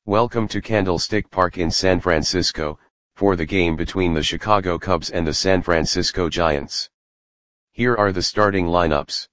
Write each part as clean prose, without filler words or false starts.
Welcome to Candlestick Park in San Francisco, for the game between the Chicago Cubs and the San Francisco Giants. Here are the starting lineups.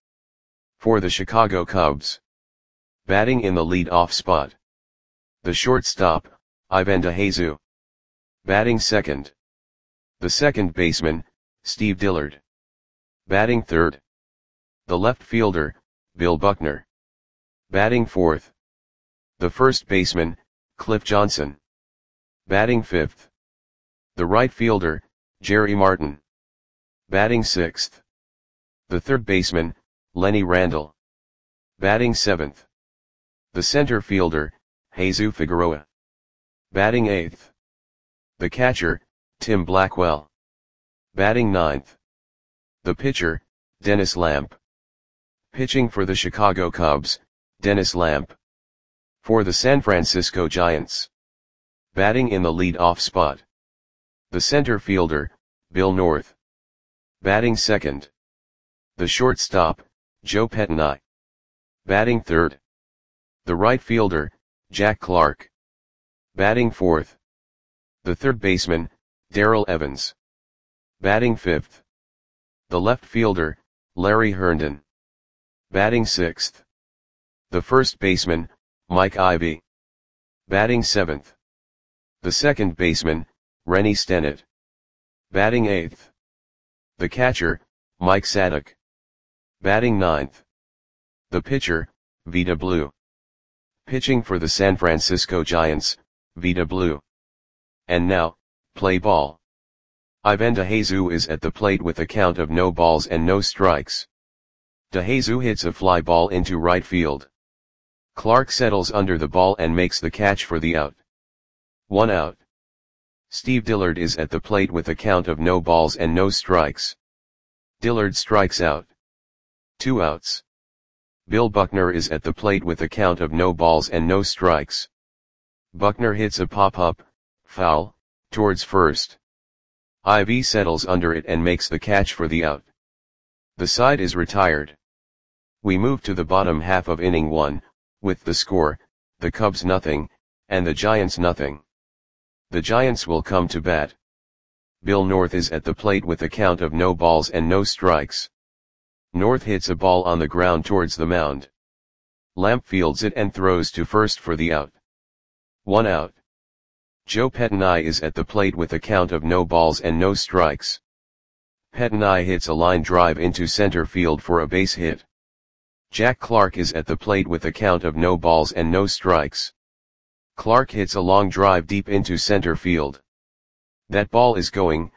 For the Chicago Cubs. Batting in the lead-off spot. The shortstop, Ivan DeJesus. Batting second. The second baseman, Steve Dillard. Batting third. The left fielder, Bill Buckner. Batting fourth. The first baseman, Cliff Johnson. Batting fifth. The right fielder, Jerry Martin. Batting sixth. The third baseman, Lenny Randle. Batting seventh. The center fielder, Jesus Figueroa. Batting eighth. The catcher, Tim Blackwell. Batting ninth. The pitcher, Dennis Lamp. Pitching for the Chicago Cubs, Dennis Lamp. For the San Francisco Giants. Batting in the lead-off spot. The center fielder, Bill North. Batting second. The shortstop, Joe Pettinai. Batting third. The right fielder, Jack Clark. Batting fourth. The third baseman, Darrell Evans. Batting fifth. The left fielder, Larry Herndon. Batting sixth. The first baseman, Mike Ivy. Batting seventh. The second baseman, Rennie Stennett. Batting eighth. The catcher, Mike Sadek. Batting ninth. The pitcher, Vida Blue. Pitching for the San Francisco Giants, Vida Blue. And now, play ball. Ivan DeJesus is at the plate with a count of no balls and no strikes. DeJesus hits a fly ball into right field. Clark settles under the ball and makes the catch for the out. 1 out. Steve Dillard is at the plate with a count of no balls and no strikes. Dillard strikes out. 2 outs. Bill Buckner is at the plate with a count of no balls and no strikes. Buckner hits a pop-up, foul, towards first. Ivy settles under it and makes the catch for the out. The side is retired. We move to the bottom half of inning 1. With the score, the Cubs nothing, and the Giants nothing. The Giants will come to bat. Bill North is at the plate with a count of no balls and no strikes. North hits a ball on the ground towards the mound. Lamp fields it and throws to first for the out. 1 out. Joe Pettinai is at the plate with a count of no balls and no strikes. Pettinai hits a line drive into center field for a base hit. Jack Clark is at the plate with a count of no balls and no strikes. Clark hits a long drive deep into center field. That ball is gone.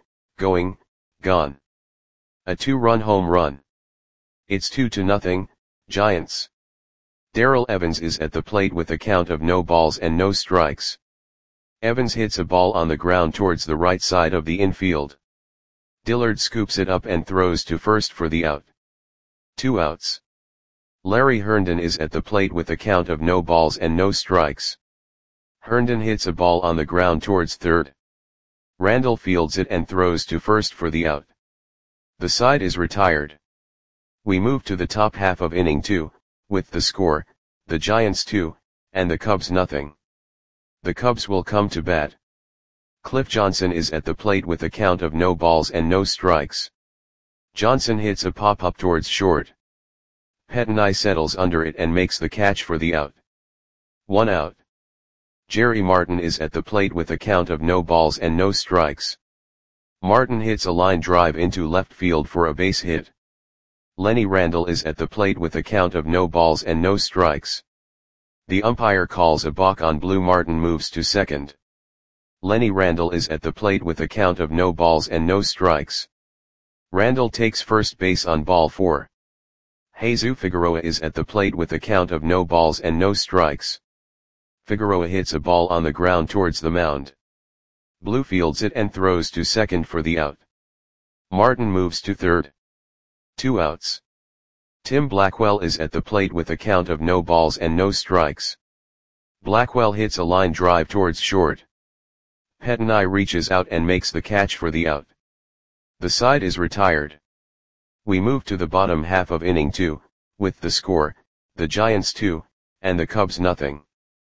A 2-run home run. It's 2-0, Giants. Darrell Evans is at the plate with a count of no balls and no strikes. Evans hits a ball on the ground towards the right side of the infield. Dillard scoops it up and throws to first for the out. 2 outs. Larry Herndon is at the plate with a count of no balls and no strikes. Herndon hits a ball on the ground towards third. Randle fields it and throws to first for the out. The side is retired. We move to the top half of inning 2, with the score, the Giants 2, and the Cubs nothing. The Cubs will come to bat. Cliff Johnson is at the plate with a count of no balls and no strikes. Johnson hits a pop-up towards short. Pettinai settles under it and makes the catch for the out. 1 out. Jerry Martin is at the plate with a count of no balls and no strikes. Martin hits a line drive into left field for a base hit. Lenny Randle is at the plate with a count of no balls and no strikes. The umpire calls a balk on blue. Martin moves to second. Lenny Randle is at the plate with a count of no balls and no strikes. Randle takes first base on ball 4. Jesus Figueroa is at the plate with a count of no balls and no strikes. Figueroa hits a ball on the ground towards the mound. Blue fields it and throws to second for the out. Martin moves to third. 2 outs. Tim Blackwell is at the plate with a count of no balls and no strikes. Blackwell hits a line drive towards short. Pettinai reaches out and makes the catch for the out. The side is retired. We move to the bottom half of inning 2, with the score, the Giants 2, and the Cubs nothing.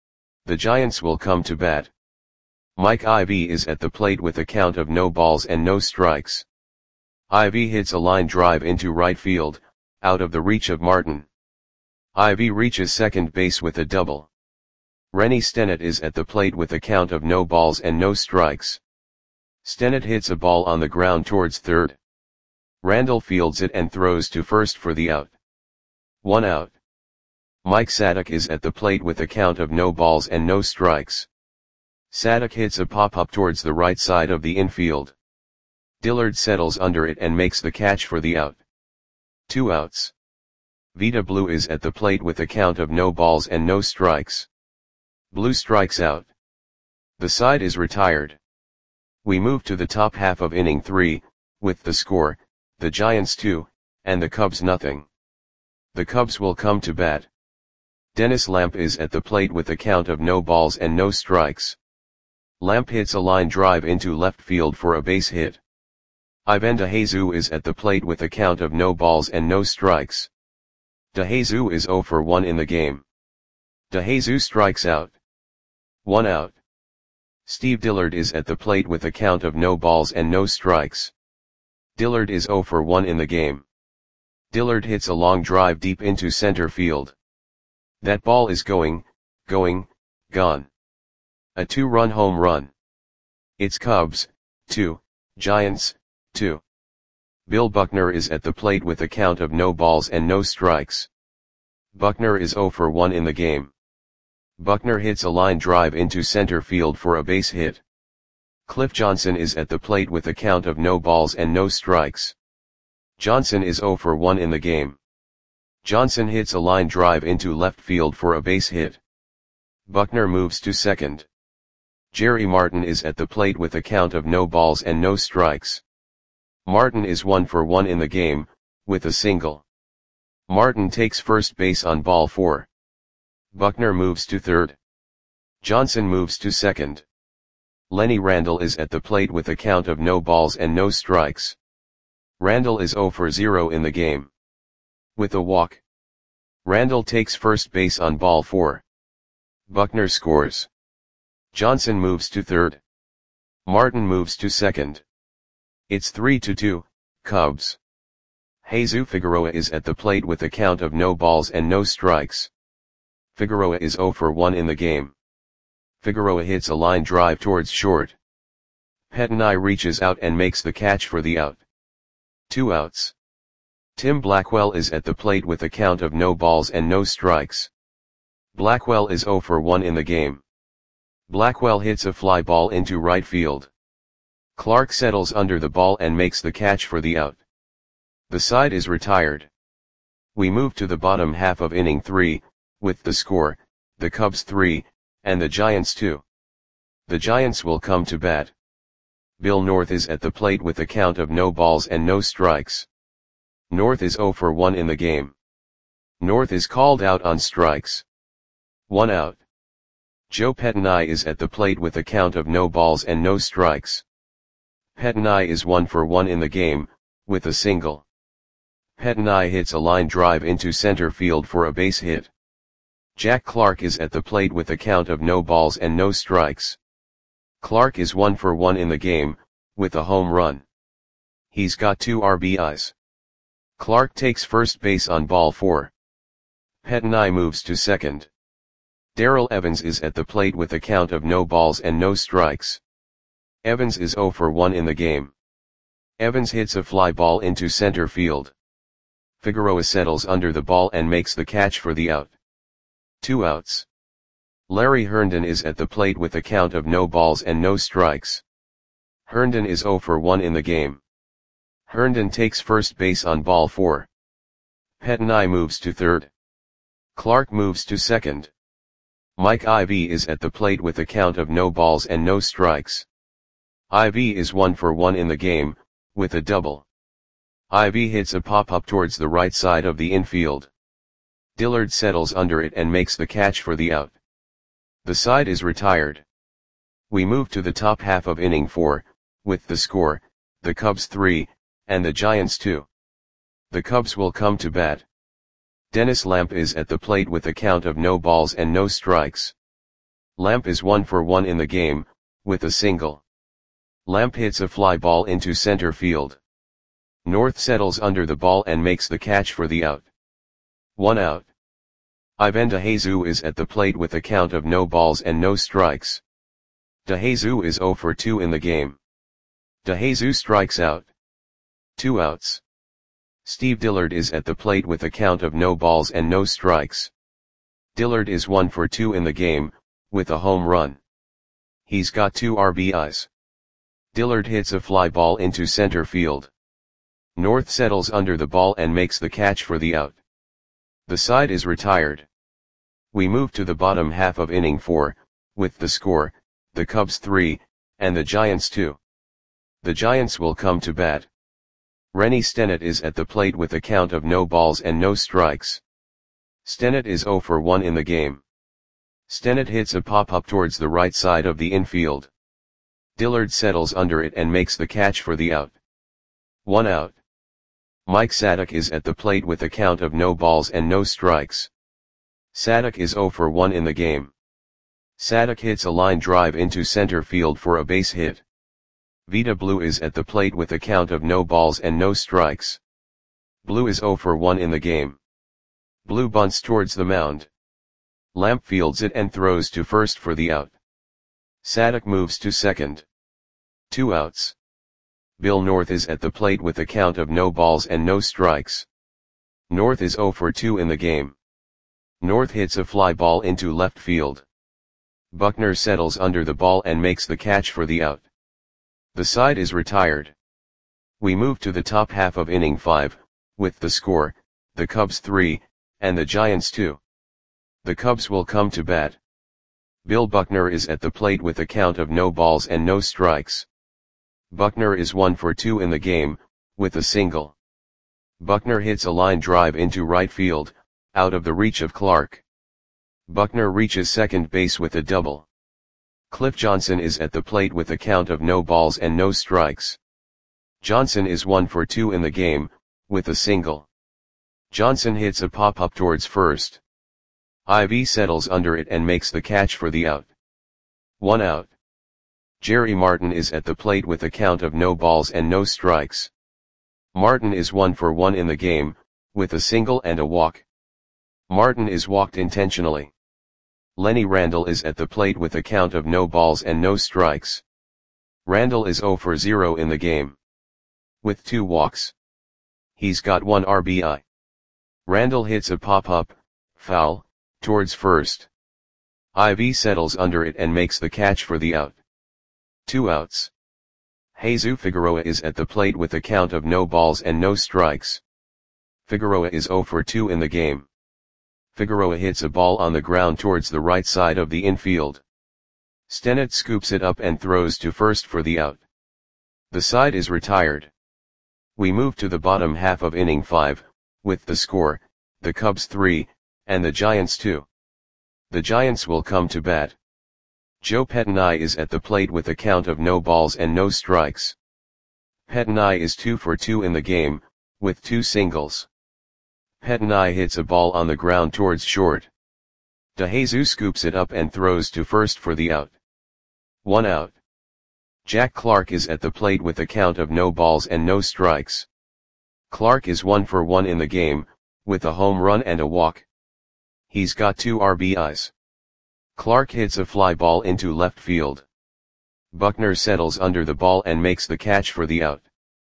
The Giants will come to bat. Mike Ivy is at the plate with a count of no balls and no strikes. Ivy hits a line drive into right field, out of the reach of Martin. Ivy reaches second base with a double. Rennie Stennett is at the plate with a count of no balls and no strikes. Stennett hits a ball on the ground towards third. Randall fields it and throws to first for the out. 1 out. Mike Sadek is at the plate with a count of no balls and no strikes. Sadek hits a pop-up towards the right side of the infield. Dillard settles under it and makes the catch for the out. 2 outs. Vita Blue is at the plate with a count of no balls and no strikes. Blue strikes out. The side is retired. We move to the top half of inning 3, with the score, the Giants 2, and the Cubs nothing. The Cubs will come to bat. Dennis Lamp is at the plate with a count of no balls and no strikes. Lamp hits a line drive into left field for a base hit. Ivan DeJesus is at the plate with a count of no balls and no strikes. DeJesus is 0 for 1 in the game. DeJesus strikes out. 1 out. Steve Dillard is at the plate with a count of no balls and no strikes. Dillard is 0 for 1 in the game. Dillard hits a long drive deep into center field. That ball is gone. A 2-run home run. It's Cubs, 2, Giants, 2. Bill Buckner is at the plate with a count of no balls and no strikes. Buckner is 0 for 1 in the game. Buckner hits a line drive into center field for a base hit. Cliff Johnson is at the plate with a count of no balls and no strikes. Johnson is 0 for 1 in the game. Johnson hits a line drive into left field for a base hit. Buckner moves to second. Jerry Martin is at the plate with a count of no balls and no strikes. Martin is 1 for 1 in the game, with a single. Martin takes first base on ball 4. Buckner moves to third. Johnson moves to second. Lenny Randall is at the plate with a count of no balls and no strikes. Randall is 0 for 0 in the game. With a walk. Randall takes first base on ball 4. Buckner scores. Johnson moves to third. Martin moves to second. It's 3-2, Cubs. Jesus Figueroa is at the plate with a count of no balls and no strikes. Figueroa is 0 for 1 in the game. Figueroa hits a line drive towards short. Pettinai reaches out and makes the catch for the out. 2 outs. Tim Blackwell is at the plate with a count of no balls and no strikes. Blackwell is 0 for 1 in the game. Blackwell hits a fly ball into right field. Clark settles under the ball and makes the catch for the out. The side is retired. We move to the bottom half of inning 3, with the score, the Cubs 3, and the Giants 2. The Giants will come to bat. Bill North is at the plate with a count of no balls and no strikes. North is 0 for 1 in the game. North is called out on strikes. 1 out. Joe Pettinai is at the plate with a count of no balls and no strikes. Pettinai is 1 for 1 in the game, with a single. Pettinai hits a line drive into center field for a base hit. Jack Clark is at the plate with a count of no balls and no strikes. Clark is 1 for 1 in the game, with a home run. He's got 2 RBIs. Clark takes first base on ball 4. Pettinai moves to second. Darrell Evans is at the plate with a count of no balls and no strikes. Evans is 0 for 1 in the game. Evans hits a fly ball into center field. Figueroa settles under the ball and makes the catch for the out. 2 outs. Larry Herndon is at the plate with a count of no balls and no strikes. Herndon is 0 for 1 in the game. Herndon takes first base on ball 4. Pettinai moves to third. Clark moves to second. Mike Ivy is at the plate with a count of no balls and no strikes. Ivy is 1 for 1 in the game, with a double. Ivy hits a pop-up towards the right side of the infield. Dillard settles under it and makes the catch for the out. The side is retired. We move to the top half of inning 4, with the score, the Cubs 3, and the Giants 2. The Cubs will come to bat. Dennis Lamp is at the plate with a count of no balls and no strikes. Lamp is 1 for 1 in the game, with a single. Lamp hits a fly ball into center field. North settles under the ball and makes the catch for the out. 1 out. Ivan DeJesus is at the plate with a count of no balls and no strikes. DeJesus is 0 for 2 in the game. DeJesus strikes out. 2 outs. Steve Dillard is at the plate with a count of no balls and no strikes. Dillard is 1 for 2 in the game, with a home run. He's got 2 RBIs. Dillard hits a fly ball into center field. North settles under the ball and makes the catch for the out. The side is retired. We move to the bottom half of inning 4, with the score, the Cubs 3, and the Giants 2. The Giants will come to bat. Rennie Stennett is at the plate with a count of no balls and no strikes. Stennett is 0 for 1 in the game. Stennett hits a pop-up towards the right side of the infield. Dillard settles under it and makes the catch for the out. 1 out. Mike Sadek is at the plate with a count of no balls and no strikes. Sadek is 0 for 1 in the game. Sadek hits a line drive into center field for a base hit. Vida Blue is at the plate with a count of no balls and no strikes. Blue is 0 for 1 in the game. Blue bunts towards the mound. Lamp fields it and throws to first for the out. Sadek moves to second. 2 outs. Bill North is at the plate with a count of no balls and no strikes. North is 0 for 2 in the game. North hits a fly ball into left field. Buckner settles under the ball and makes the catch for the out. The side is retired. We move to the top half of inning 5, with the score, the Cubs 3, and the Giants 2. The Cubs will come to bat. Bill Buckner is at the plate with a count of no balls and no strikes. Buckner is 1 for 2 in the game, with a single. Buckner hits a line drive into right field, out of the reach of Clark. Buckner reaches second base with a double. Cliff Johnson is at the plate with a count of no balls and no strikes. Johnson is 1 for 2 in the game, with a single. Johnson hits a pop-up towards first. Ivy settles under it and makes the catch for the out. 1 out. Jerry Martin is at the plate with a count of no balls and no strikes. Martin is 1 for 1 in the game, with a single and a walk. Martin is walked intentionally. Lenny Randle is at the plate with a count of no balls and no strikes. Randle is 0 for 0 in the game, with 2 walks. He's got 1 RBI. Randle hits a pop-up, foul, towards first. Ivy settles under it and makes the catch for the out. 2 outs. Jesus Figueroa is at the plate with a count of no balls and no strikes. Figueroa is 0 for 2 in the game. Figueroa hits a ball on the ground towards the right side of the infield. Stennett scoops it up and throws to first for the out. The side is retired. We move to the bottom half of inning 5, with the score, the Cubs 3, and the Giants 2. The Giants will come to bat. Joe Pettinai is at the plate with a count of no balls and no strikes. Pettinai is 2 for 2 in the game, with 2 singles. Pettinai hits a ball on the ground towards short. DeJesus scoops it up and throws to first for the out. 1 out. Jack Clark is at the plate with a count of no balls and no strikes. Clark is 1 for 1 in the game, with a home run and a walk. He's got 2 RBIs. Clark hits a fly ball into left field. Buckner settles under the ball and makes the catch for the out.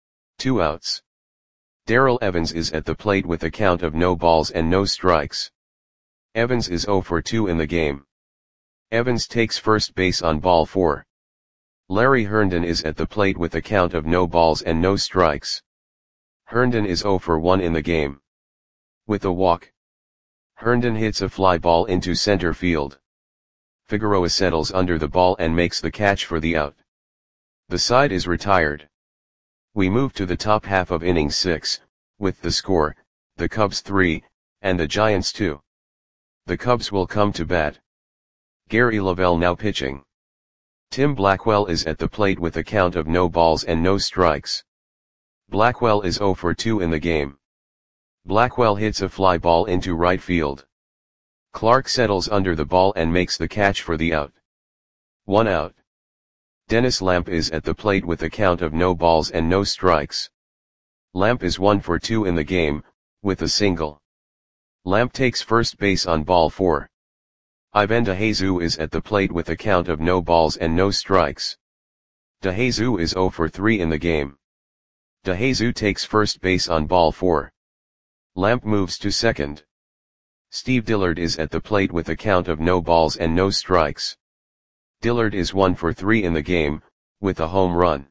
2 outs. Darrell Evans is at the plate with a count of no balls and no strikes. Evans is 0 for 2 in the game. Evans takes first base on ball 4. Larry Herndon is at the plate with a count of no balls and no strikes. Herndon is 0 for 1 in the game. With a walk. Herndon hits a fly ball into center field. Figueroa settles under the ball and makes the catch for the out. The side is retired. We move to the top half of inning 6, with the score, the Cubs 3, and the Giants 2. The Cubs will come to bat. Gary Lavelle now pitching. Tim Blackwell is at the plate with a count of no balls and no strikes. Blackwell is 0 for 2 in the game. Blackwell hits a fly ball into right field. Clark settles under the ball and makes the catch for the out. 1 out. Dennis Lamp is at the plate with a count of no balls and no strikes. Lamp is 1 for 2 in the game, with a single. Lamp takes first base on ball 4. Ivan DeJesus is at the plate with a count of no balls and no strikes. DeJesus is 0 for 3 in the game. DeJesus takes first base on ball 4. Lamp moves to second. Steve Dillard is at the plate with a count of no balls and no strikes. Dillard is 1 for 3 in the game, with a home run.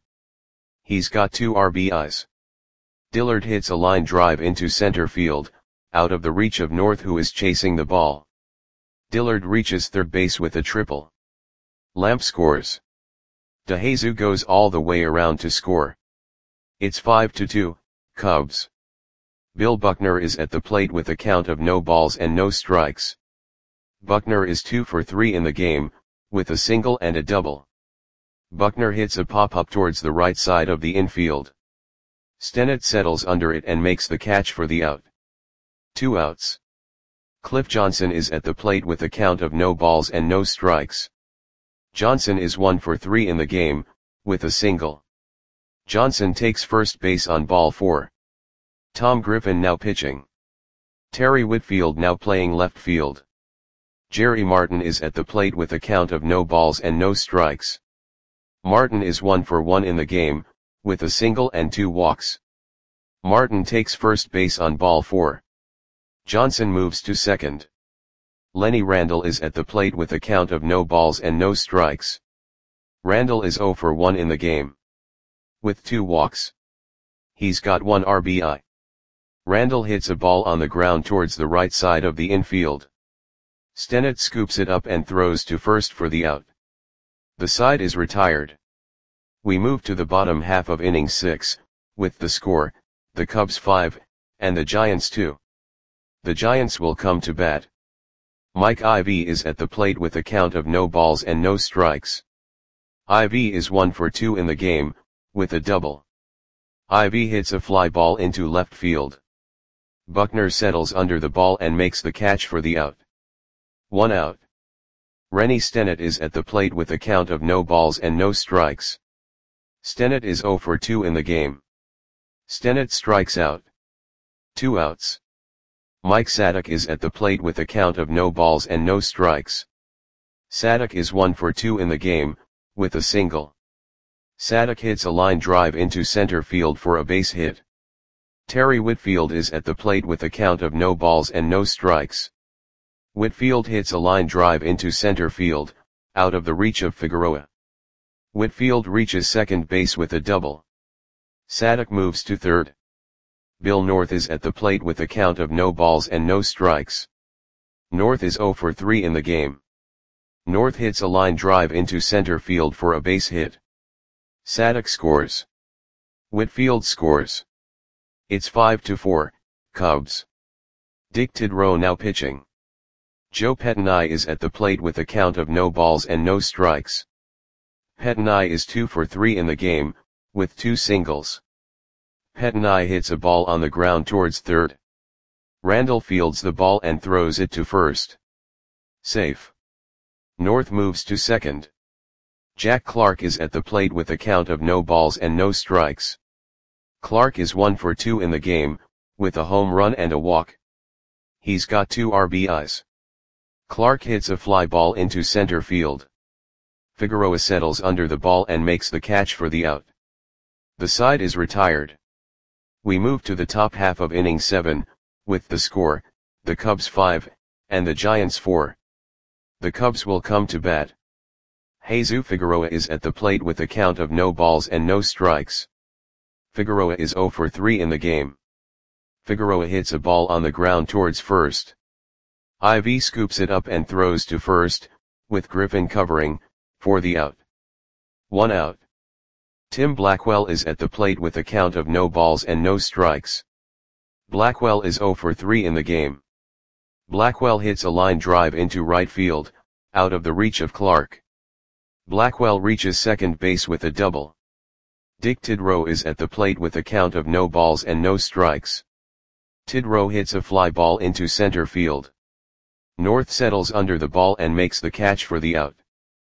He's got 2 RBIs. Dillard hits a line drive into center field, out of the reach of North, who is chasing the ball. Dillard reaches third base with a triple. Lamp scores. DeJesus goes all the way around to score. It's 5-2, Cubs. Bill Buckner is at the plate with a count of no balls and no strikes. Buckner is 2 for 3 in the game, with a single and a double. Buckner hits a pop-up towards the right side of the infield. Stennett settles under it and makes the catch for the out. 2 outs. Cliff Johnson is at the plate with a count of no balls and no strikes. Johnson is 1 for 3 in the game, with a single. Johnson takes first base on ball 4. Tom Griffin now pitching. Terry Whitfield now playing left field. Jerry Martin is at the plate with a count of no balls and no strikes. Martin is 1 for 1 in the game, with a single and 2 walks. Martin takes first base on ball 4. Johnson moves to second. Lenny Randle is at the plate with a count of no balls and no strikes. Randle is 0 for 1 in the game, with 2 walks. He's got 1 RBI. Randle hits a ball on the ground towards the right side of the infield. Stennett scoops it up and throws to first for the out. The side is retired. We move to the bottom half of inning 6, with the score, the Cubs 5, and the Giants 2. The Giants will come to bat. Mike Ivy is at the plate with a count of no balls and no strikes. Ivy is 1 for 2 in the game, with a double. Ivy hits a fly ball into left field. Buckner settles under the ball and makes the catch for the out. 1 out. Rennie Stennett is at the plate with a count of no balls and no strikes. Stennett is 0 for 2 in the game. Stennett strikes out. 2 outs. Mike Sadek is at the plate with a count of no balls and no strikes. Sadek is 1 for 2 in the game, with a single. Sadek hits a line drive into center field for a base hit. Terry Whitfield is at the plate with a count of no balls and no strikes. Whitfield hits a line drive into center field, out of the reach of Figueroa. Whitfield reaches second base with a double. Sadek moves to third. Bill North is at the plate with a count of no balls and no strikes. North is 0 for 3 in the game. North hits a line drive into center field for a base hit. Sadek scores. Whitfield scores. It's 5-4, Cubs. Dick Tidrow now pitching. Joe Pettinai is at the plate with a count of no balls and no strikes. Pettinai is 2 for 3 in the game, with 2 singles. Pettinai hits a ball on the ground towards third. Randle fields the ball and throws it to first. Safe. North moves to second. Jack Clark is at the plate with a count of no balls and no strikes. Clark is 1 for 2 in the game, with a home run and a walk. He's got 2 RBIs. Clark hits a fly ball into center field. Figueroa settles under the ball and makes the catch for the out. The side is retired. We move to the top half of inning 7, with the score, the Cubs 5, and the Giants 4. The Cubs will come to bat. Jesus Figueroa is at the plate with a count of no balls and no strikes. Figueroa is 0 for 3 in the game. Figueroa hits a ball on the ground towards first. Ivy scoops it up and throws to first, with Griffin covering, for the out. 1 out. Tim Blackwell is at the plate with a count of no balls and no strikes. Blackwell is 0 for 3 in the game. Blackwell hits a line drive into right field, out of the reach of Clark. Blackwell reaches second base with a double. Dick Tidrow is at the plate with a count of no balls and no strikes. Tidrow hits a fly ball into center field. North settles under the ball and makes the catch for the out.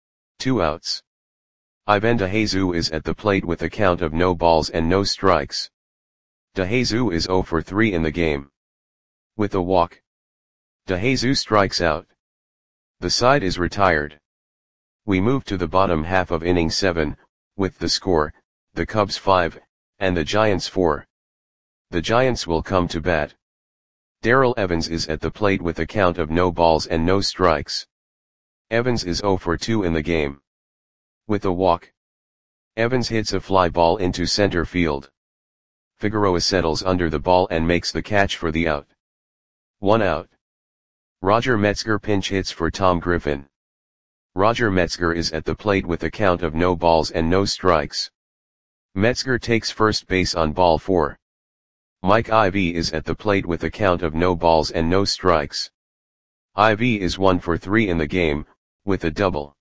2 outs. Ivan DeJesus is at the plate with a count of no balls and no strikes. DeJesus is 0 for 3 in the game. With a walk, DeJesus strikes out. The side is retired. We move to the bottom half of inning 7, with the score, the Cubs 5, and the Giants 4. The Giants will come to bat. Darrell Evans is at the plate with a count of no balls and no strikes. Evans is 0 for 2 in the game. With a walk, Evans hits a fly ball into center field. Figueroa settles under the ball and makes the catch for the out. 1 out. Roger Metzger pinch hits for Tom Griffin. Roger Metzger is at the plate with a count of no balls and no strikes. Metzger takes first base on ball 4. Mike Ivy is at the plate with a count of no balls and no strikes. Ivy is 1 for 3 in the game, with a double.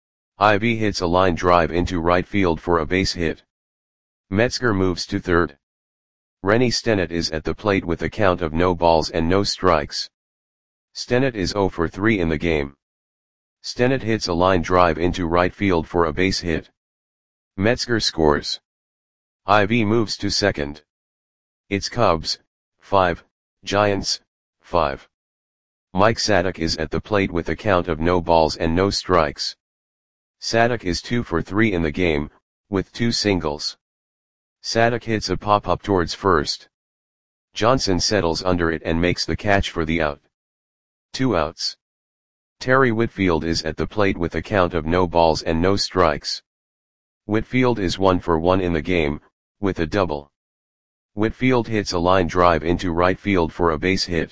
Ivy hits a line drive into right field for a base hit. Metzger moves to third. Rennie Stennett is at the plate with a count of no balls and no strikes. Stennett is 0 for 3 in the game. Stennett hits a line drive into right field for a base hit. Metzger scores. Ivy moves to second. It's Cubs, 5, Giants, 5. Mike Sadek is at the plate with a count of no balls and no strikes. Sadek is 2 for 3 in the game, with 2 singles. Sadek hits a pop-up towards first. Johnson settles under it and makes the catch for the out. 2 outs. Terry Whitfield is at the plate with a count of no balls and no strikes. Whitfield is 1 for 1 in the game, with a double. Whitfield hits a line drive into right field for a base hit.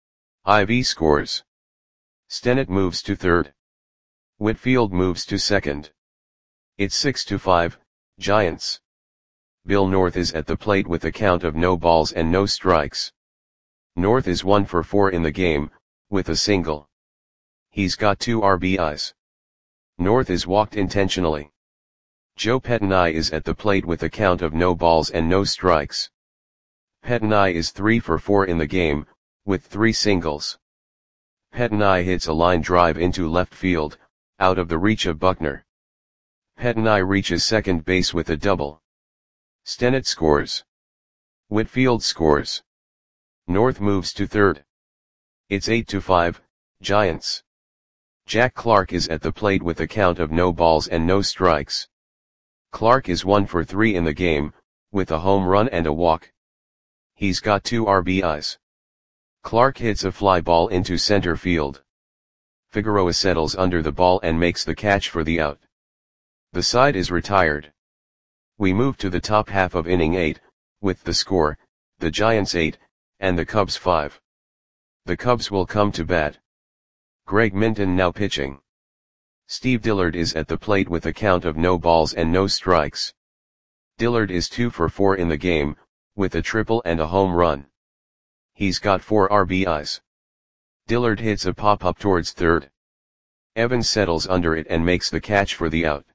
Ivy scores. Stennett moves to third. Whitfield moves to second. It's 6-5, Giants. Bill North is at the plate with a count of no balls and no strikes. North is 1 for 4 in the game, with a single. He's got 2 RBIs. North is walked intentionally. Joe Pettinai is at the plate with a count of no balls and no strikes. Pettinai is 3 for 4 in the game, with 3 singles. Pettinai hits a line drive into left field, out of the reach of Buckner. Pettinai reaches second base with a double. Stennett scores. Whitfield scores. North moves to third. It's 8-5, Giants. Jack Clark is at the plate with a count of no balls and no strikes. Clark is 1 for 3 in the game, with a home run and a walk. He's got 2 RBIs. Clark hits a fly ball into center field. Figueroa settles under the ball and makes the catch for the out. The side is retired. We move to the top half of inning 8, with the score, the Giants 8, and the Cubs 5. The Cubs will come to bat. Greg Minton now pitching. Steve Dillard is at the plate with a count of no balls and no strikes. Dillard is 2 for 4 in the game, with a triple and a home run. He's got 4 RBIs. Dillard hits a pop-up towards third. Evans settles under it and makes the catch for the out.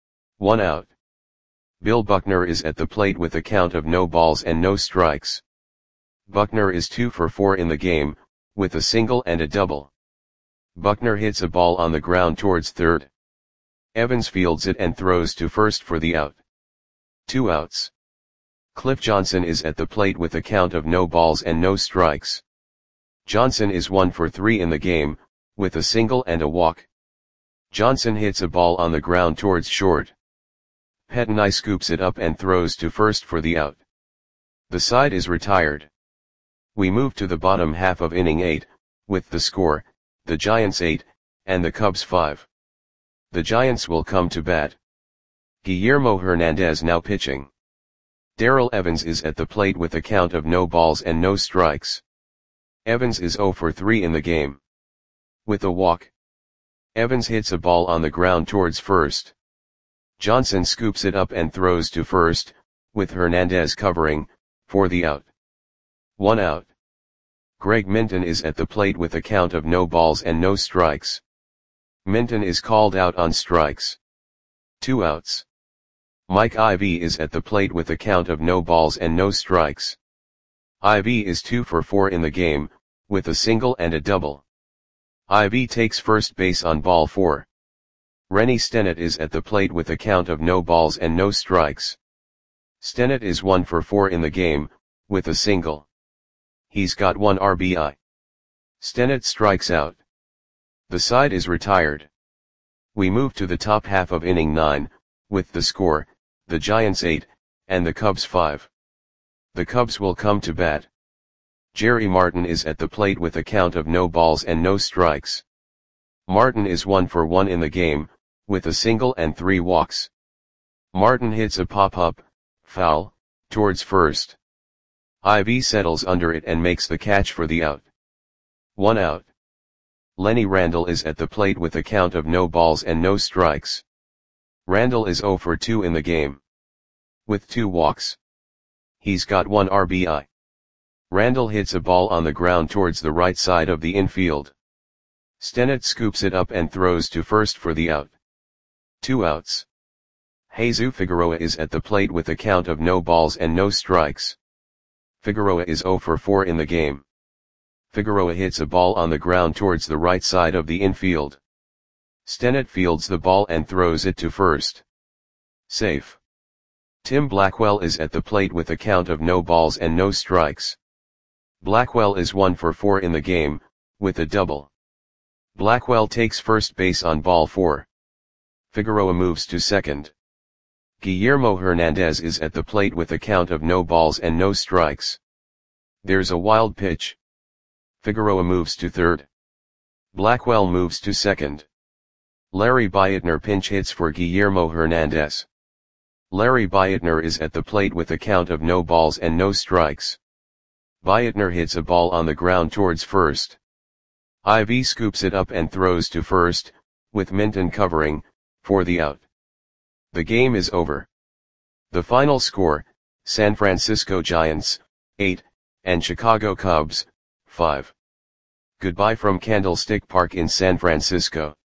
1 out. Bill Buckner is at the plate with a count of no balls and no strikes. Buckner is 2 for 4 in the game, with a single and a double. Buckner hits a ball on the ground towards third. Evans fields it and throws to first for the out. 2 outs. Cliff Johnson is at the plate with a count of no balls and no strikes. Johnson is 1 for 3 in the game, with a single and a walk. Johnson hits a ball on the ground towards short. Pettinai scoops it up and throws to first for the out. The side is retired. We move to the bottom half of inning 8, with the score, the Giants 8, and the Cubs 5. The Giants will come to bat. Guillermo Hernandez now pitching. Darrell Evans is at the plate with a count of no balls and no strikes. Evans is 0 for 3 in the game. With a walk, Evans hits a ball on the ground towards first. Johnson scoops it up and throws to first, with Hernandez covering, for the out. 1 out. Greg Minton is at the plate with a count of no balls and no strikes. Minton is called out on strikes. 2 outs. Mike Ivy is at the plate with a count of no balls and no strikes. Ivy is 2 for 4 in the game, with a single and a double. Ivy takes first base on ball 4. Rennie Stennett is at the plate with a count of no balls and no strikes. Stennett is 1 for 4 in the game, with a single. He's got 1 RBI. Stennett strikes out. The side is retired. We move to the top half of inning 9, with the score, the Giants 8, and the Cubs 5. The Cubs will come to bat. Jerry Martin is at the plate with a count of no balls and no strikes. Martin is 1 for 1 in the game, with a single and 3 walks. Martin hits a pop-up, foul, towards first. Ivy settles under it and makes the catch for the out. 1 out. Lenny Randle is at the plate with a count of no balls and no strikes. Randle is 0 for 2 in the game, with 2 walks. He's got 1 RBI. Randle hits a ball on the ground towards the right side of the infield. Stennett scoops it up and throws to first for the out. 2 outs. Jesus Figueroa is at the plate with a count of no balls and no strikes. Figueroa is 0 for 4 in the game. Figueroa hits a ball on the ground towards the right side of the infield. Stennett fields the ball and throws it to first. Safe. Tim Blackwell is at the plate with a count of no balls and no strikes. Blackwell is 1 for 4 in the game, with a double. Blackwell takes first base on ball 4. Figueroa moves to second. Guillermo Hernandez is at the plate with a count of no balls and no strikes. There's a wild pitch. Figueroa moves to third. Blackwell moves to second. Larry Beitner pinch hits for Guillermo Hernandez. Larry Beitner is at the plate with a count of no balls and no strikes. Beitner hits a ball on the ground towards first. Ivy scoops it up and throws to first, with Minton covering, for the out. The game is over. The final score, San Francisco Giants, 8, and Chicago Cubs, 5. Goodbye from Candlestick Park in San Francisco.